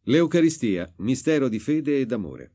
L'Eucaristia, mistero di fede e d'amore.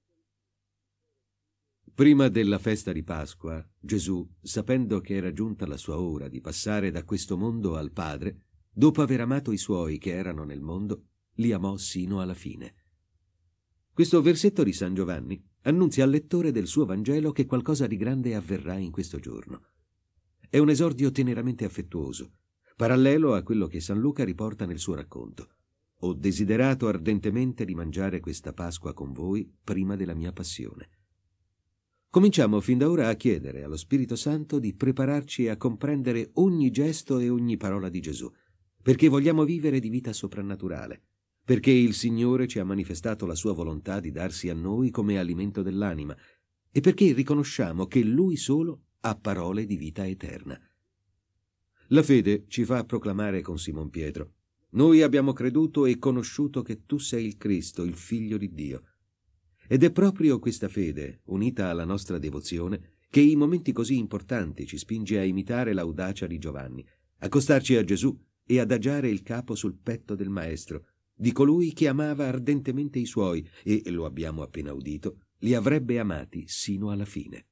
Prima della festa di Pasqua, Gesù, sapendo che era giunta la sua ora di passare da questo mondo al Padre, dopo aver amato i suoi che erano nel mondo, li amò sino alla fine. Questo versetto di San Giovanni annunzia al lettore del suo Vangelo che qualcosa di grande avverrà in questo giorno. È un esordio teneramente affettuoso, parallelo a quello che San Luca riporta nel suo racconto. Ho desiderato ardentemente di mangiare questa Pasqua con voi prima della mia passione. Cominciamo fin da ora a chiedere allo Spirito Santo di prepararci a comprendere ogni gesto e ogni parola di Gesù, perché vogliamo vivere di vita soprannaturale, perché il Signore ci ha manifestato la sua volontà di darsi a noi come alimento dell'anima e perché riconosciamo che Lui solo ha parole di vita eterna. La fede ci fa proclamare con Simon Pietro: noi abbiamo creduto e conosciuto che tu sei il Cristo, il Figlio di Dio. Ed è proprio questa fede, unita alla nostra devozione, che in momenti così importanti ci spinge a imitare l'audacia di Giovanni, accostarci a Gesù e adagiare il capo sul petto del Maestro, di colui che amava ardentemente i suoi e, lo abbiamo appena udito, li avrebbe amati sino alla fine.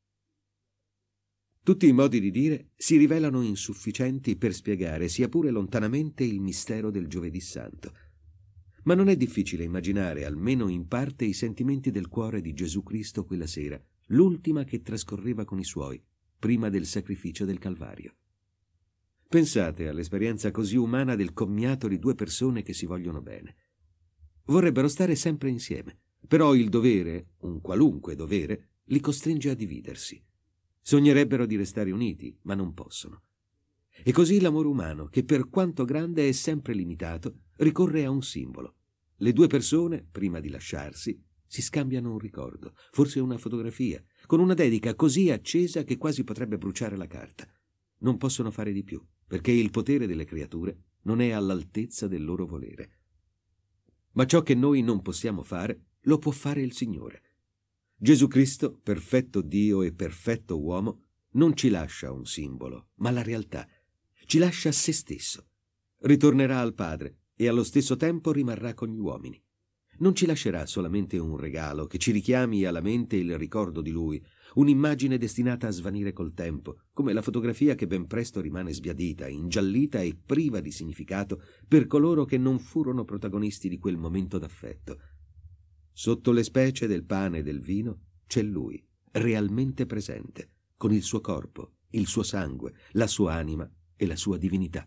Tutti i modi di dire si rivelano insufficienti per spiegare, sia pure lontanamente, il mistero del Giovedì Santo. Ma non è difficile immaginare, almeno in parte, i sentimenti del cuore di Gesù Cristo quella sera, l'ultima che trascorreva con i suoi, prima del sacrificio del Calvario. Pensate all'esperienza così umana del commiato di due persone che si vogliono bene. Vorrebbero stare sempre insieme, però il dovere, un qualunque dovere, li costringe a dividersi. Sognerebbero di restare uniti, ma non possono. E così l'amore umano, che per quanto grande è sempre limitato, ricorre a un simbolo. Le due persone, prima di lasciarsi, si scambiano un ricordo, forse una fotografia, con una dedica così accesa che quasi potrebbe bruciare la carta. Non possono fare di più, perché il potere delle creature non è all'altezza del loro volere. Ma ciò che noi non possiamo fare, lo può fare il Signore. Gesù Cristo, perfetto Dio e perfetto uomo, non ci lascia un simbolo, ma la realtà. Ci lascia se stesso. Ritornerà al Padre e allo stesso tempo rimarrà con gli uomini. Non ci lascerà solamente un regalo che ci richiami alla mente il ricordo di Lui, un'immagine destinata a svanire col tempo, come la fotografia che ben presto rimane sbiadita, ingiallita e priva di significato per coloro che non furono protagonisti di quel momento d'affetto. Sotto le specie del pane e del vino c'è Lui, realmente presente, con il suo corpo, il suo sangue, la sua anima e la sua divinità.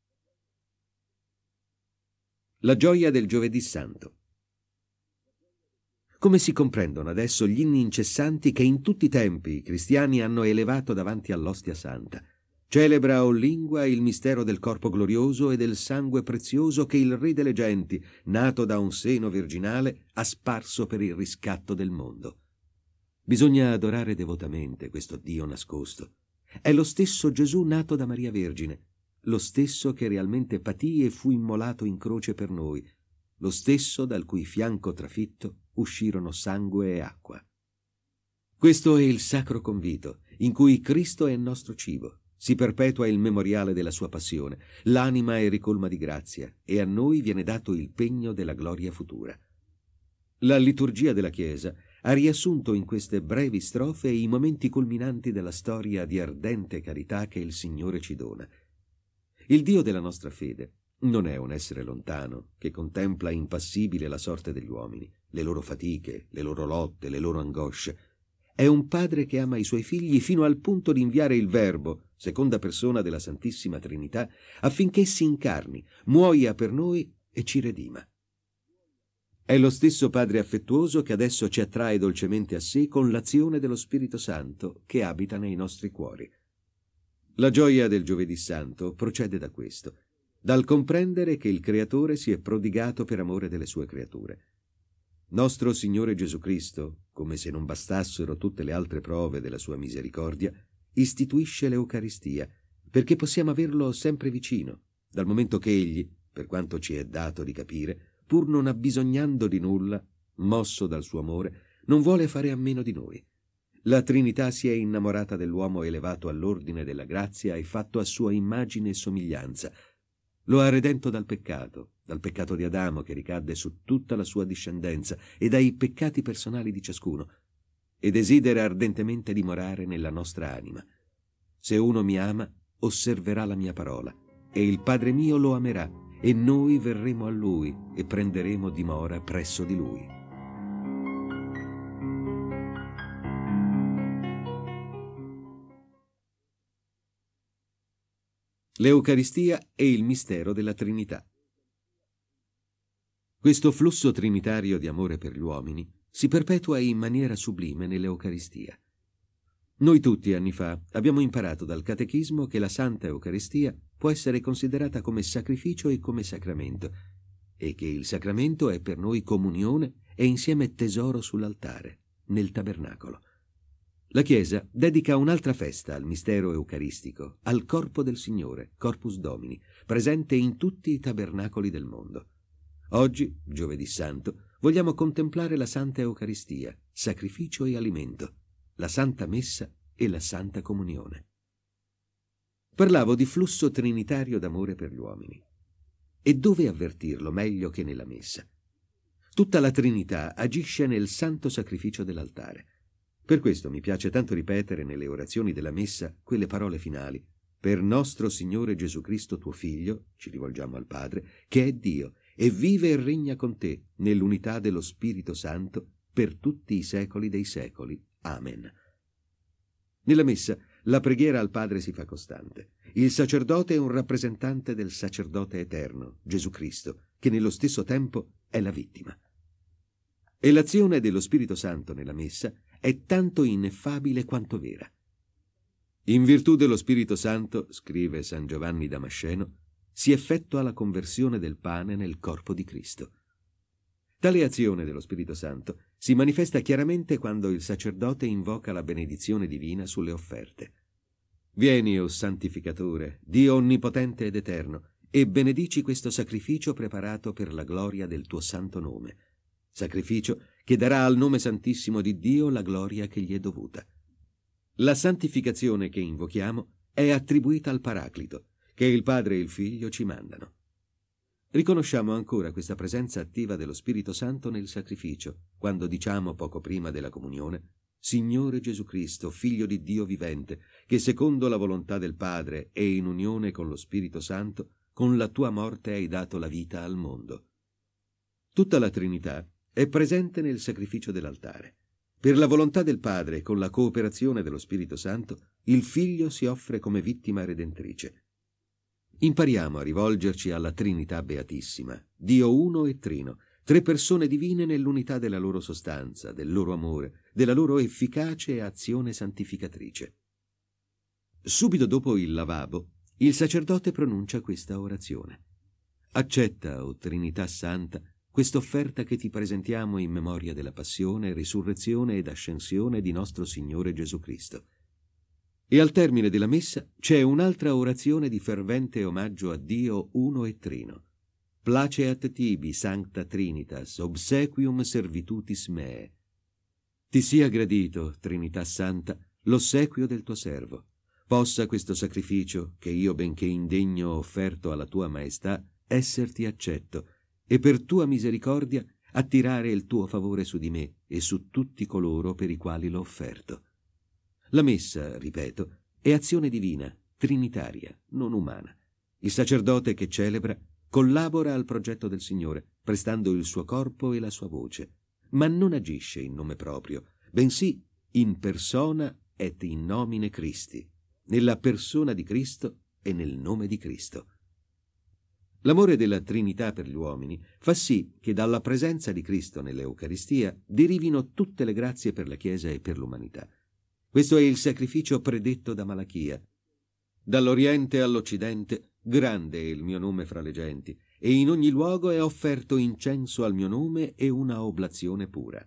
La gioia del Giovedì Santo. Come si comprendono adesso gli inni incessanti che in tutti i tempi i cristiani hanno elevato davanti all'ostia santa? Celebra o lingua il mistero del corpo glorioso e del sangue prezioso che il Re delle genti, nato da un seno virginale, ha sparso per il riscatto del mondo. Bisogna adorare devotamente questo Dio nascosto. È lo stesso Gesù nato da Maria Vergine, lo stesso che realmente patì e fu immolato in croce per noi, lo stesso dal cui fianco trafitto uscirono sangue e acqua. Questo è il sacro convito, in cui Cristo è il nostro cibo. Si perpetua il memoriale della sua passione, l'anima è ricolma di grazia e a noi viene dato il pegno della gloria futura. La liturgia della Chiesa ha riassunto in queste brevi strofe i momenti culminanti della storia di ardente carità che il Signore ci dona. Il Dio della nostra fede non è un essere lontano che contempla impassibile la sorte degli uomini, le loro fatiche, le loro lotte, le loro angosce. È un padre che ama i suoi figli fino al punto di inviare il Verbo, seconda persona della Santissima Trinità, affinché si incarni, muoia per noi e ci redima. È lo stesso Padre affettuoso che adesso ci attrae dolcemente a sé con l'azione dello Spirito Santo che abita nei nostri cuori. La gioia del Giovedì Santo procede da questo, dal comprendere che il Creatore si è prodigato per amore delle sue creature. Nostro Signore Gesù Cristo, come se non bastassero tutte le altre prove della sua misericordia, istituisce l'Eucaristia, perché possiamo averlo sempre vicino, dal momento che Egli, per quanto ci è dato di capire, pur non abbisognando di nulla, mosso dal suo amore, non vuole fare a meno di noi. La Trinità si è innamorata dell'uomo elevato all'ordine della grazia e fatto a sua immagine e somiglianza. Lo ha redento dal peccato, dal peccato di Adamo che ricadde su tutta la sua discendenza e dai peccati personali di ciascuno, e desidera ardentemente dimorare nella nostra anima. Se uno mi ama, osserverà la mia parola, e il Padre mio lo amerà, e noi verremo a lui e prenderemo dimora presso di lui. L'Eucaristia e il mistero della Trinità. Questo flusso trinitario di amore per gli uomini si perpetua in maniera sublime nell'Eucaristia. Noi tutti anni fa abbiamo imparato dal Catechismo che la Santa Eucaristia può essere considerata come sacrificio e come sacramento, e che il sacramento è per noi comunione e insieme tesoro sull'altare, nel tabernacolo. La Chiesa dedica un'altra festa al mistero eucaristico, al corpo del Signore, Corpus Domini, presente in tutti i tabernacoli del mondo. Oggi, giovedì santo, vogliamo contemplare la Santa Eucaristia, sacrificio e alimento, la Santa Messa e la Santa Comunione. Parlavo di flusso trinitario d'amore per gli uomini. E dove avvertirlo meglio che nella Messa? Tutta la Trinità agisce nel santo sacrificio dell'altare. Per questo mi piace tanto ripetere nelle orazioni della Messa quelle parole finali: per nostro Signore Gesù Cristo tuo Figlio, ci rivolgiamo al Padre, che è Dio, e vive e regna con te, nell'unità dello Spirito Santo, per tutti i secoli dei secoli. Amen. Nella Messa la preghiera al Padre si fa costante. Il sacerdote è un rappresentante del sacerdote eterno, Gesù Cristo, che nello stesso tempo è la vittima. E l'azione dello Spirito Santo nella Messa è tanto ineffabile quanto vera. In virtù dello Spirito Santo, scrive San Giovanni Damasceno, si effettua la conversione del pane nel corpo di Cristo. Tale azione dello Spirito Santo si manifesta chiaramente quando il sacerdote invoca la benedizione divina sulle offerte. Vieni, o Santificatore, Dio onnipotente ed eterno, e benedici questo sacrificio preparato per la gloria del tuo santo nome, sacrificio che darà al nome santissimo di Dio la gloria che gli è dovuta. La santificazione che invochiamo è attribuita al Paraclito, che il Padre e il Figlio ci mandano. Riconosciamo ancora questa presenza attiva dello Spirito Santo nel sacrificio, quando diciamo poco prima della comunione: Signore Gesù Cristo, Figlio di Dio vivente, che secondo la volontà del Padre e in unione con lo Spirito Santo, con la tua morte hai dato la vita al mondo. Tutta la Trinità è presente nel sacrificio dell'altare. Per la volontà del Padre e con la cooperazione dello Spirito Santo, il Figlio si offre come vittima redentrice. Impariamo a rivolgerci alla Trinità Beatissima, Dio uno e trino, tre persone divine nell'unità della loro sostanza, del loro amore, della loro efficace e azione santificatrice. Subito dopo il lavabo, il sacerdote pronuncia questa orazione: accetta, o Trinità Santa, questa offerta che ti presentiamo in memoria della passione, risurrezione ed ascensione di nostro Signore Gesù Cristo. E al termine della Messa c'è un'altra orazione di fervente omaggio a Dio uno e trino. Placeat tibi, Sancta Trinitas, obsequium servitutis mee. Ti sia gradito, Trinità Santa, l'ossequio del tuo servo. Possa questo sacrificio, che io benché indegno ho offerto alla tua maestà, esserti accetto, e per tua misericordia attirare il tuo favore su di me e su tutti coloro per i quali l'ho offerto. La Messa, ripeto, è azione divina, trinitaria, non umana. Il sacerdote che celebra collabora al progetto del Signore, prestando il suo corpo e la sua voce, ma non agisce in nome proprio, bensì in persona et in nomine Christi, nella persona di Cristo e nel nome di Cristo. L'amore della Trinità per gli uomini fa sì che dalla presenza di Cristo nell'Eucaristia derivino tutte le grazie per la Chiesa e per l'umanità. Questo è il sacrificio predetto da Malachia. Dall'Oriente all'Occidente, grande è il mio nome fra le genti, e in ogni luogo è offerto incenso al mio nome e una oblazione pura.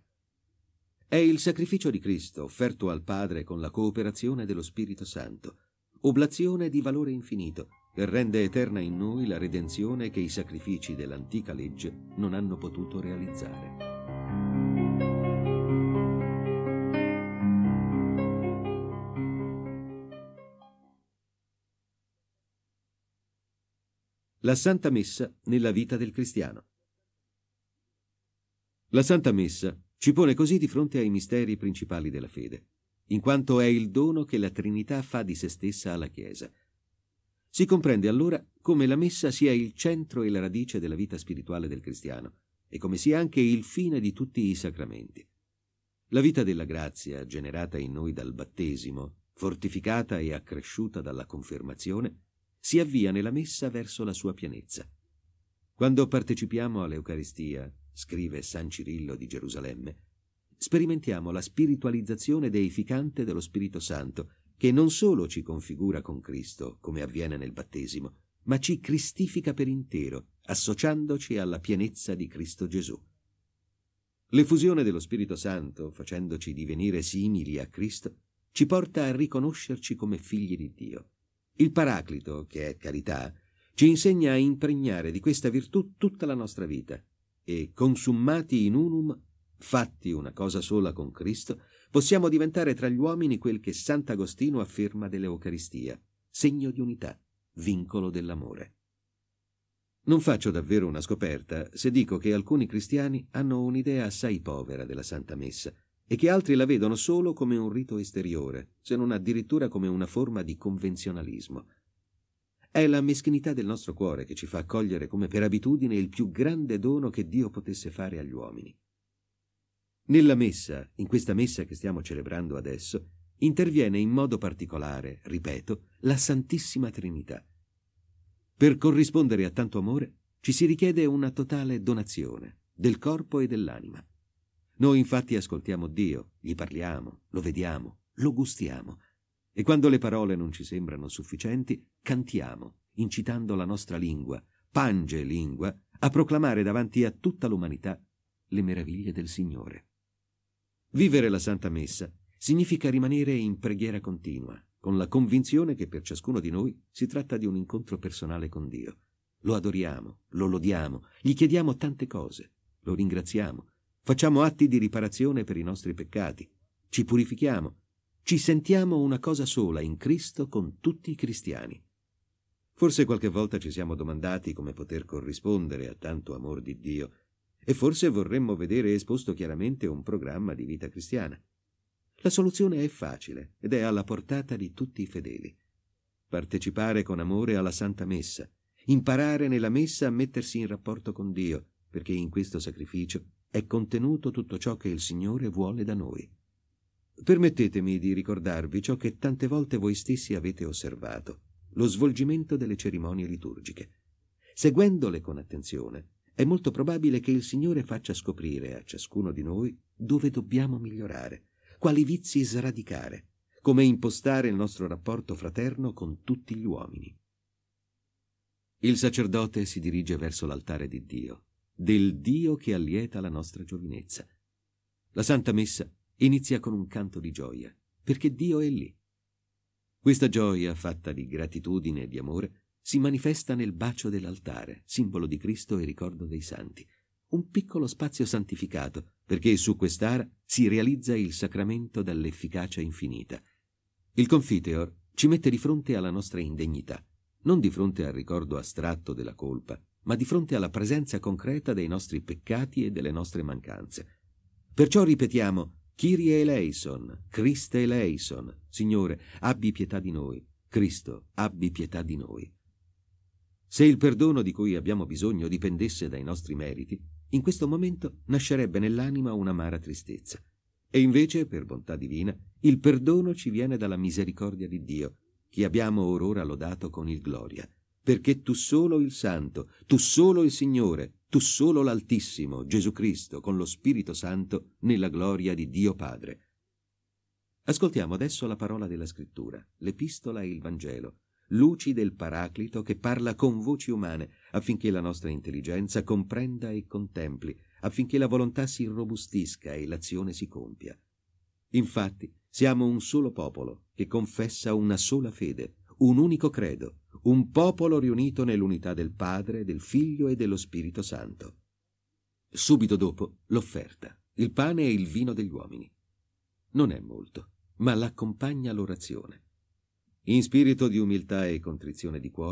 È il sacrificio di Cristo offerto al Padre con la cooperazione dello Spirito Santo, oblazione di valore infinito, che rende eterna in noi la redenzione che i sacrifici dell'antica legge non hanno potuto realizzare. La Santa Messa nella vita del cristiano. La Santa Messa ci pone così di fronte ai misteri principali della fede, in quanto è il dono che la Trinità fa di se stessa alla Chiesa. Si comprende allora come la Messa sia il centro e la radice della vita spirituale del cristiano e come sia anche il fine di tutti i sacramenti. La vita della grazia, generata in noi dal battesimo, fortificata e accresciuta dalla confermazione, si avvia nella Messa verso la sua pienezza. Quando partecipiamo all'Eucaristia, scrive San Cirillo di Gerusalemme, sperimentiamo la spiritualizzazione deificante dello Spirito Santo, che non solo ci configura con Cristo, come avviene nel battesimo, ma ci cristifica per intero, associandoci alla pienezza di Cristo Gesù. L'effusione dello Spirito Santo, facendoci divenire simili a Cristo, ci porta a riconoscerci come figli di Dio. Il Paraclito, che è carità, ci insegna a impregnare di questa virtù tutta la nostra vita e, consummati in unum, fatti una cosa sola con Cristo, possiamo diventare tra gli uomini quel che Sant'Agostino afferma dell'Eucaristia, segno di unità, vincolo dell'amore. Non faccio davvero una scoperta se dico che alcuni cristiani hanno un'idea assai povera della Santa Messa e che altri la vedono solo come un rito esteriore, se non addirittura come una forma di convenzionalismo. È la meschinità del nostro cuore che ci fa accogliere come per abitudine il più grande dono che Dio potesse fare agli uomini. Nella Messa, in questa Messa che stiamo celebrando adesso, interviene in modo particolare, ripeto, la Santissima Trinità. Per corrispondere a tanto amore ci si richiede una totale donazione del corpo e dell'anima. Noi infatti ascoltiamo Dio, gli parliamo, lo vediamo, lo gustiamo, e quando le parole non ci sembrano sufficienti, cantiamo, incitando la nostra lingua, pange lingua, a proclamare davanti a tutta l'umanità le meraviglie del Signore. Vivere la Santa Messa significa rimanere in preghiera continua, con la convinzione che per ciascuno di noi si tratta di un incontro personale con Dio. Lo adoriamo, lo lodiamo, gli chiediamo tante cose, lo ringraziamo, facciamo atti di riparazione per i nostri peccati, ci purifichiamo, ci sentiamo una cosa sola in Cristo con tutti i cristiani. Forse qualche volta ci siamo domandati come poter corrispondere a tanto amor di Dio e forse vorremmo vedere esposto chiaramente un programma di vita cristiana. La soluzione è facile ed è alla portata di tutti i fedeli. Partecipare con amore alla Santa Messa, imparare nella Messa a mettersi in rapporto con Dio, perché in questo sacrificio è contenuto tutto ciò che il Signore vuole da noi. Permettetemi di ricordarvi ciò che tante volte voi stessi avete osservato, lo svolgimento delle cerimonie liturgiche. Seguendole con attenzione, è molto probabile che il Signore faccia scoprire a ciascuno di noi dove dobbiamo migliorare, quali vizi sradicare, come impostare il nostro rapporto fraterno con tutti gli uomini. Il sacerdote si dirige verso l'altare di Dio, del Dio che allieta la nostra giovinezza. La Santa Messa inizia con un canto di gioia, perché Dio è lì. Questa gioia, fatta di gratitudine e di amore, si manifesta nel bacio dell'altare, simbolo di Cristo e ricordo dei santi. Un piccolo spazio santificato, perché su quest'ara si realizza il sacramento dall'efficacia infinita. Il Confiteor ci mette di fronte alla nostra indegnità, non di fronte al ricordo astratto della colpa, ma di fronte alla presenza concreta dei nostri peccati e delle nostre mancanze. Perciò ripetiamo: Kyrie eleison, Christe eleison, Signore, abbi pietà di noi, Cristo, abbi pietà di noi. Se il perdono di cui abbiamo bisogno dipendesse dai nostri meriti, in questo momento nascerebbe nell'anima un'amara tristezza. E invece, per bontà divina, il perdono ci viene dalla misericordia di Dio, che abbiamo or ora lodato con il gloria, perché tu solo il Santo, tu solo il Signore, tu solo l'Altissimo, Gesù Cristo, con lo Spirito Santo, nella gloria di Dio Padre. Ascoltiamo adesso la parola della Scrittura, l'Epistola e il Vangelo, luci del Paraclito che parla con voci umane affinché la nostra intelligenza comprenda e contempli, affinché la volontà si irrobustisca e l'azione si compia. Infatti, siamo un solo popolo che confessa una sola fede, un unico credo, un popolo riunito nell'unità del Padre, del Figlio e dello Spirito Santo. Subito dopo, l'offerta, il pane e il vino degli uomini. Non è molto, ma l'accompagna l'orazione. In spirito di umiltà e contrizione di cuore,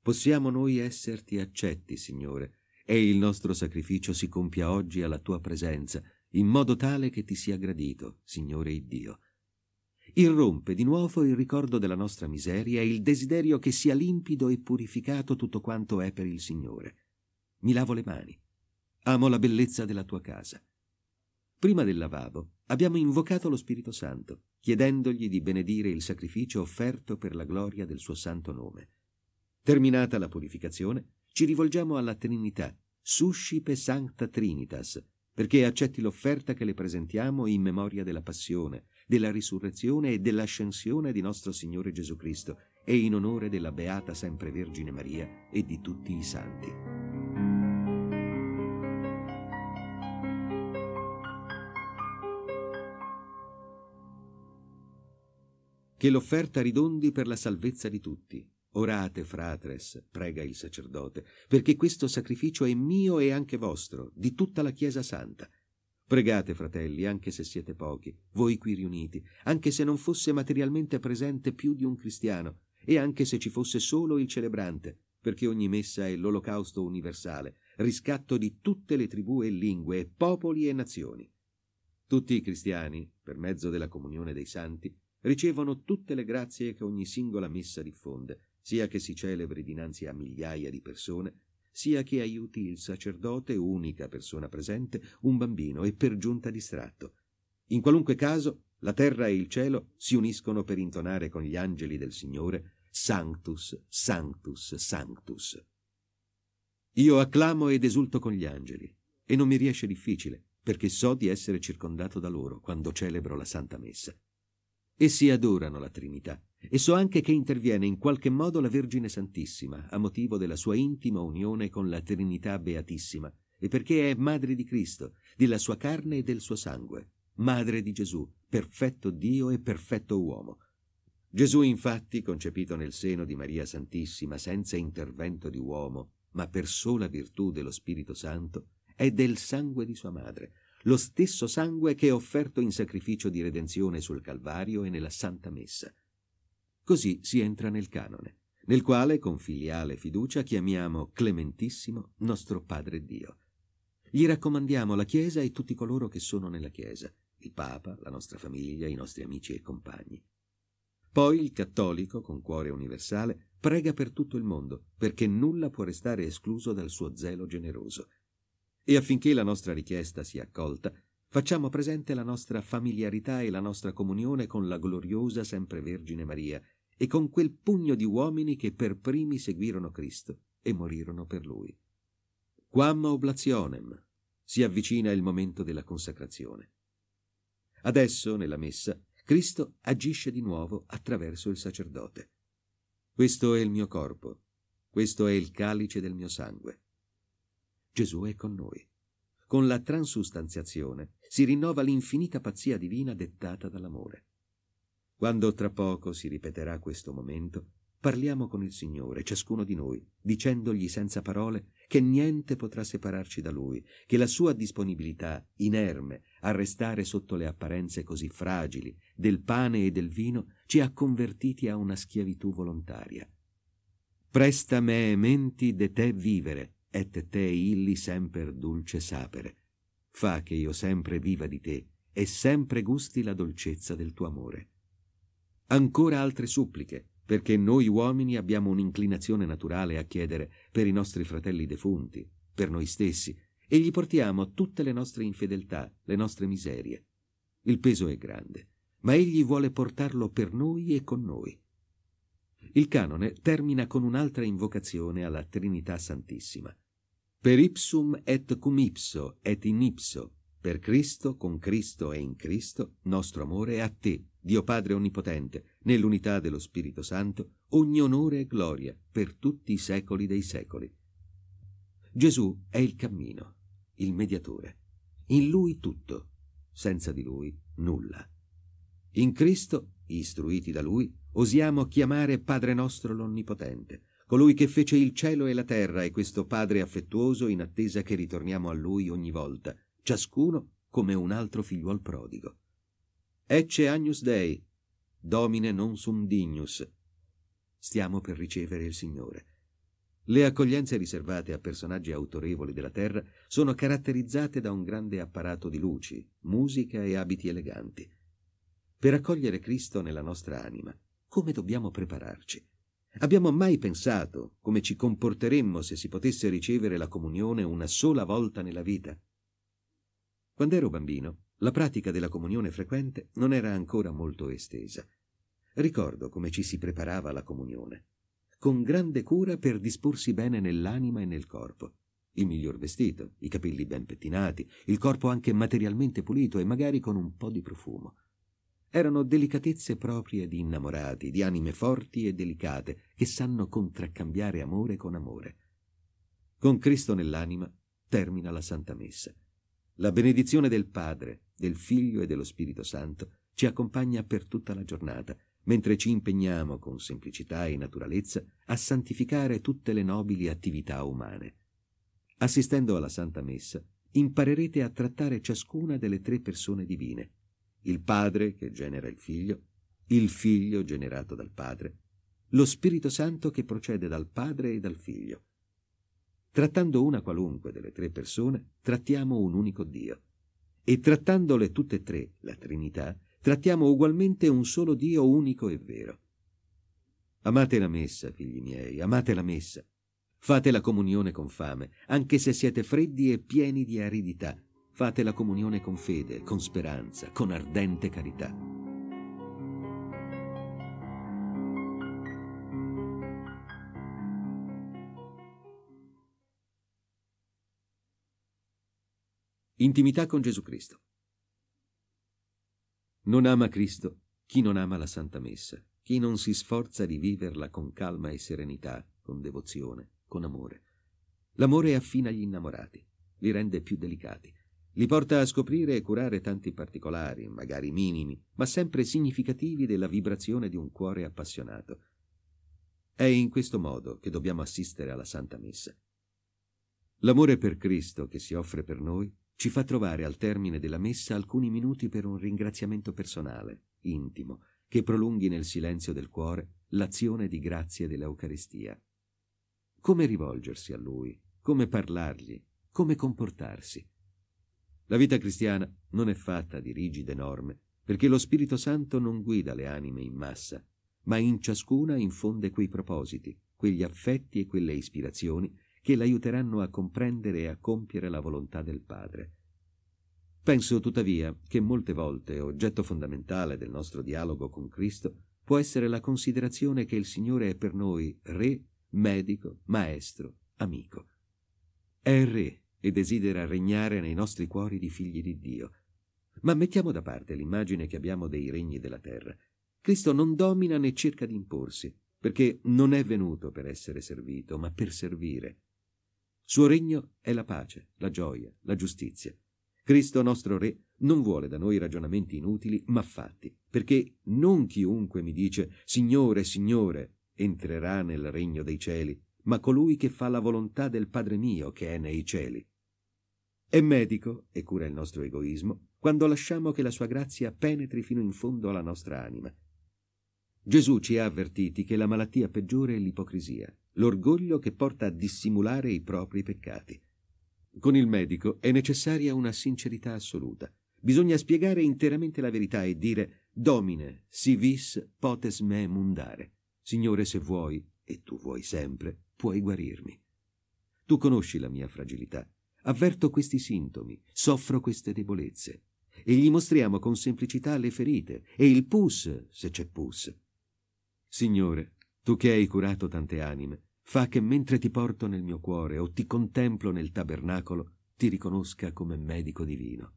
possiamo noi esserti accetti, Signore, e il nostro sacrificio si compia oggi alla tua presenza, in modo tale che ti sia gradito, Signore Iddio. Irrompe di nuovo il ricordo della nostra miseria e il desiderio che sia limpido e purificato tutto quanto è per il Signore. Mi lavo le mani. Amo la bellezza della tua casa. Prima del lavabo abbiamo invocato lo Spirito Santo, chiedendogli di benedire il sacrificio offerto per la gloria del suo santo nome. Terminata la purificazione, ci rivolgiamo alla Trinità, suscipe Sancta Trinitas, perché accetti l'offerta che le presentiamo in memoria della passione, della risurrezione e dell'ascensione di nostro Signore Gesù Cristo e in onore della Beata Sempre Vergine Maria e di tutti i santi. Che l'offerta ridondi per la salvezza di tutti. Orate, fratres, prega il sacerdote, perché questo sacrificio è mio e anche vostro, di tutta la Chiesa Santa. Pregate, fratelli, anche se siete pochi, voi qui riuniti, anche se non fosse materialmente presente più di un cristiano, e anche se ci fosse solo il celebrante, perché ogni messa è l'olocausto universale, riscatto di tutte le tribù e lingue, popoli e nazioni. Tutti i cristiani, per mezzo della comunione dei santi, ricevono tutte le grazie che ogni singola messa diffonde, sia che si celebri dinanzi a migliaia di persone, sia che aiuti il sacerdote, unica persona presente, un bambino e per giunta distratto. In qualunque caso, la terra e il cielo si uniscono per intonare con gli angeli del Signore Sanctus, Sanctus, Sanctus. Io acclamo ed esulto con gli angeli, e non mi riesce difficile, perché so di essere circondato da loro quando celebro la Santa Messa. Essi adorano la Trinità, e so anche che interviene in qualche modo la Vergine Santissima, a motivo della sua intima unione con la Trinità Beatissima, e perché è madre di Cristo, della sua carne e del suo sangue, madre di Gesù, perfetto Dio e perfetto uomo. Gesù, infatti, concepito nel seno di Maria Santissima senza intervento di uomo, ma per sola virtù dello Spirito Santo, è del sangue di sua madre, lo stesso sangue che è offerto in sacrificio di redenzione sul Calvario e nella Santa Messa. Così si entra nel canone, nel quale con filiale fiducia chiamiamo Clementissimo nostro Padre Dio. Gli raccomandiamo la Chiesa e tutti coloro che sono nella Chiesa, il Papa, la nostra famiglia, i nostri amici e compagni. Poi il cattolico, con cuore universale, prega per tutto il mondo, perché nulla può restare escluso dal suo zelo generoso. E affinché la nostra richiesta sia accolta, facciamo presente la nostra familiarità e la nostra comunione con la gloriosa Sempre Vergine Maria e con quel pugno di uomini che per primi seguirono Cristo e morirono per Lui. Quam oblationem. Si avvicina il momento della consacrazione. Adesso, nella Messa, Cristo agisce di nuovo attraverso il sacerdote. Questo è il mio corpo, questo è il calice del mio sangue. Gesù è con noi. Con la transustanziazione si rinnova l'infinita pazzia divina dettata dall'amore. Quando tra poco si ripeterà questo momento, parliamo con il Signore, ciascuno di noi, dicendogli senza parole che niente potrà separarci da Lui, che la sua disponibilità, inerme, a restare sotto le apparenze così fragili del pane e del vino, ci ha convertiti a una schiavitù volontaria. Presta me menti de te vivere, et te illi semper dulce sapere. Fa che io sempre viva di te e sempre gusti la dolcezza del tuo amore. Ancora altre suppliche, perché noi uomini abbiamo un'inclinazione naturale a chiedere per i nostri fratelli defunti, per noi stessi, e gli portiamo tutte le nostre infedeltà, le nostre miserie. Il peso è grande, ma egli vuole portarlo per noi e con noi. Il canone termina con un'altra invocazione alla Trinità Santissima. Per ipsum et cum ipso et in ipso, per Cristo, con Cristo e in Cristo, nostro amore, a te, Dio Padre Onnipotente, nell'unità dello Spirito Santo, ogni onore e gloria per tutti i secoli dei secoli. Gesù è il cammino, il mediatore. In Lui tutto, senza di Lui nulla. In Cristo, istruiti da Lui, osiamo chiamare Padre nostro l'Onnipotente, colui che fece il cielo e la terra e questo Padre affettuoso in attesa che ritorniamo a Lui ogni volta, ciascuno come un altro figliuol prodigo. Ecce Agnus Dei, Domine non sum dignus. Stiamo per ricevere il Signore. Le accoglienze riservate a personaggi autorevoli della terra sono caratterizzate da un grande apparato di luci, musica e abiti eleganti. Per accogliere Cristo nella nostra anima, come dobbiamo prepararci? Abbiamo mai pensato come ci comporteremmo se si potesse ricevere la comunione una sola volta nella vita? Quando ero bambino, la pratica della comunione frequente non era ancora molto estesa. Ricordo come ci si preparava alla comunione, con grande cura per disporsi bene nell'anima e nel corpo. Il miglior vestito, i capelli ben pettinati, il corpo anche materialmente pulito e magari con un po' di profumo. Erano delicatezze proprie di innamorati, di anime forti e delicate, che sanno contraccambiare amore con amore. Con Cristo nell'anima termina la Santa Messa. La benedizione del Padre, del Figlio e dello Spirito Santo ci accompagna per tutta la giornata, mentre ci impegniamo con semplicità e naturalezza a santificare tutte le nobili attività umane. Assistendo alla Santa Messa, imparerete a trattare ciascuna delle tre persone divine: il Padre che genera il Figlio generato dal Padre, lo Spirito Santo che procede dal Padre e dal Figlio. Trattando una qualunque delle tre persone, trattiamo un unico Dio. E trattandole tutte e tre, la Trinità, trattiamo ugualmente un solo Dio unico e vero. Amate la Messa, figli miei, amate la Messa. Fate la comunione con fame, anche se siete freddi e pieni di aridità. Fate la comunione con fede, con speranza, con ardente carità. Intimità con Gesù Cristo. Non ama Cristo chi non ama la Santa Messa, chi non si sforza di viverla con calma e serenità, con devozione, con amore. L'amore affina gli innamorati, li rende più delicati, li porta a scoprire e curare tanti particolari, magari minimi, ma sempre significativi della vibrazione di un cuore appassionato. È in questo modo che dobbiamo assistere alla Santa Messa. L'amore per Cristo che si offre per noi ci fa trovare al termine della Messa alcuni minuti per un ringraziamento personale, intimo, che prolunghi nel silenzio del cuore l'azione di grazia dell'Eucaristia. Come rivolgersi a Lui, come parlargli, come comportarsi? La vita cristiana non è fatta di rigide norme, perché lo Spirito Santo non guida le anime in massa, ma in ciascuna infonde quei propositi, quegli affetti e quelle ispirazioni che l'aiuteranno a comprendere e a compiere la volontà del Padre. Penso tuttavia che molte volte oggetto fondamentale del nostro dialogo con Cristo può essere la considerazione che il Signore è per noi Re, Medico, Maestro, Amico. È Re e desidera regnare nei nostri cuori di figli di Dio. Ma mettiamo da parte l'immagine che abbiamo dei regni della terra. Cristo non domina né cerca di imporsi, perché non è venuto per essere servito, ma per servire. Suo regno è la pace, la gioia, la giustizia. Cristo nostro Re non vuole da noi ragionamenti inutili, ma fatti, perché non chiunque mi dice «Signore, Signore» entrerà nel regno dei cieli, ma colui che fa la volontà del Padre mio che è nei cieli. È medico e cura il nostro egoismo quando lasciamo che la sua grazia penetri fino in fondo alla nostra anima. Gesù ci ha avvertiti che la malattia peggiore è l'ipocrisia, l'orgoglio che porta a dissimulare i propri peccati. Con il medico è necessaria una sincerità assoluta. Bisogna spiegare interamente la verità e dire «Domine, si vis potes me mundare». Signore, se vuoi, e tu vuoi sempre, puoi guarirmi. Tu conosci la mia fragilità. Avverto questi sintomi, soffro queste debolezze. E gli mostriamo con semplicità le ferite e il pus, se c'è pus. Signore, tu che hai curato tante anime, fa che mentre ti porto nel mio cuore o ti contemplo nel tabernacolo, ti riconosca come medico divino.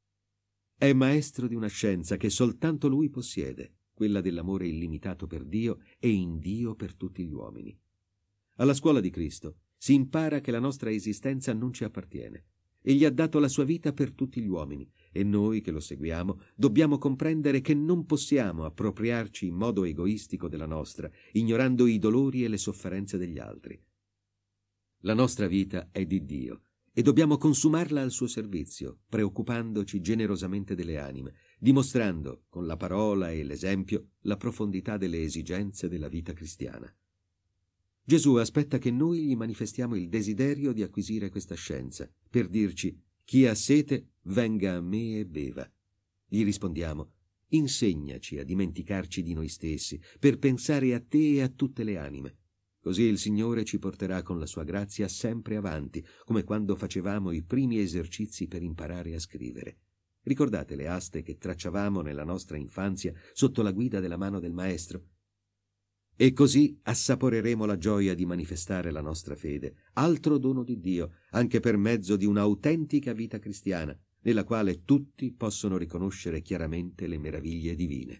È maestro di una scienza che soltanto lui possiede, quella dell'amore illimitato per Dio e in Dio per tutti gli uomini. Alla scuola di Cristo si impara che la nostra esistenza non ci appartiene. Egli ha dato la sua vita per tutti gli uomini e noi che lo seguiamo dobbiamo comprendere che non possiamo appropriarci in modo egoistico della nostra, ignorando i dolori e le sofferenze degli altri. La nostra vita è di Dio e dobbiamo consumarla al suo servizio, preoccupandoci generosamente delle anime, dimostrando con la parola e l'esempio la profondità delle esigenze della vita cristiana. Gesù aspetta che noi gli manifestiamo il desiderio di acquisire questa scienza, per dirci: chi ha sete, venga a me e beva. Gli rispondiamo: insegnaci a dimenticarci di noi stessi, per pensare a te e a tutte le anime. Così il Signore ci porterà con la sua grazia sempre avanti, come quando facevamo i primi esercizi per imparare a scrivere. Ricordate le aste che tracciavamo nella nostra infanzia sotto la guida della mano del Maestro? E così assaporeremo la gioia di manifestare la nostra fede, altro dono di Dio, anche per mezzo di un'autentica vita cristiana, nella quale tutti possono riconoscere chiaramente le meraviglie divine.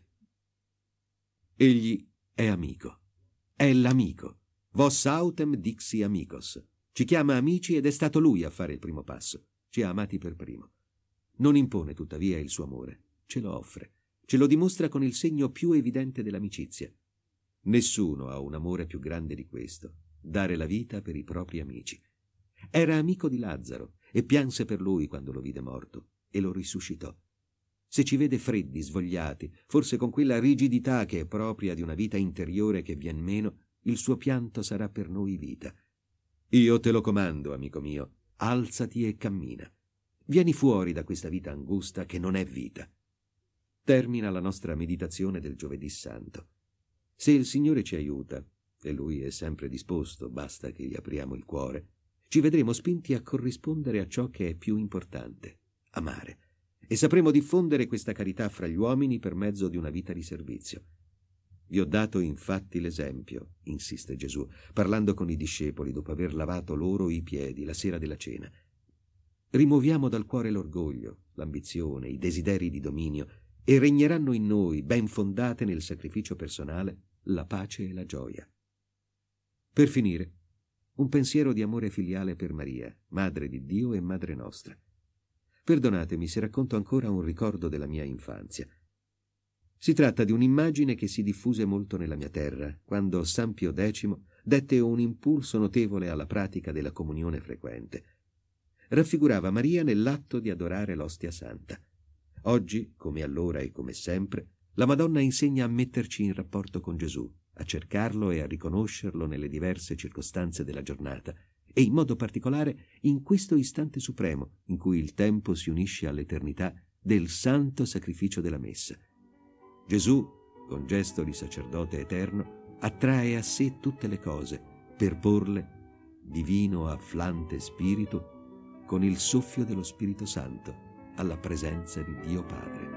Egli è amico, è l'amico. Vos autem dixi amicos. Ci chiama amici ed è stato lui a fare il primo passo. Ci ha amati per primo. Non impone tuttavia il suo amore, ce lo offre, ce lo dimostra con il segno più evidente dell'amicizia. Nessuno ha un amore più grande di questo, dare la vita per i propri amici. Era amico di Lazzaro e pianse per lui quando lo vide morto e lo risuscitò. Se ci vede freddi, svogliati, forse con quella rigidità che è propria di una vita interiore che vien meno, il suo pianto sarà per noi vita. Io te lo comando, amico mio, alzati e cammina. Vieni fuori da questa vita angusta che non è vita. Termina la nostra meditazione del Giovedì Santo. Se il Signore ci aiuta, e Lui è sempre disposto, basta che gli apriamo il cuore, ci vedremo spinti a corrispondere a ciò che è più importante, amare, e sapremo diffondere questa carità fra gli uomini per mezzo di una vita di servizio. Vi ho dato infatti l'esempio, insiste Gesù, parlando con i discepoli dopo aver lavato loro i piedi la sera della cena. Rimuoviamo dal cuore l'orgoglio, l'ambizione, i desideri di dominio, e regneranno in noi, ben fondate nel sacrificio personale, la pace e la gioia. Per finire, un pensiero di amore filiale per Maria, Madre di Dio e Madre nostra. Perdonatemi se racconto ancora un ricordo della mia infanzia. Si tratta di un'immagine che si diffuse molto nella mia terra, quando San Pio X dette un impulso notevole alla pratica della comunione frequente. Raffigurava Maria nell'atto di adorare l'ostia santa. Oggi, come allora e come sempre, la Madonna insegna a metterci in rapporto con Gesù, a cercarlo e a riconoscerlo nelle diverse circostanze della giornata, e in modo particolare in questo istante supremo in cui il tempo si unisce all'eternità del santo sacrificio della Messa. Gesù, con gesto di sacerdote eterno, attrae a sé tutte le cose per porle, divino afflante spirito, con il soffio dello Spirito Santo, alla presenza di Dio Padre.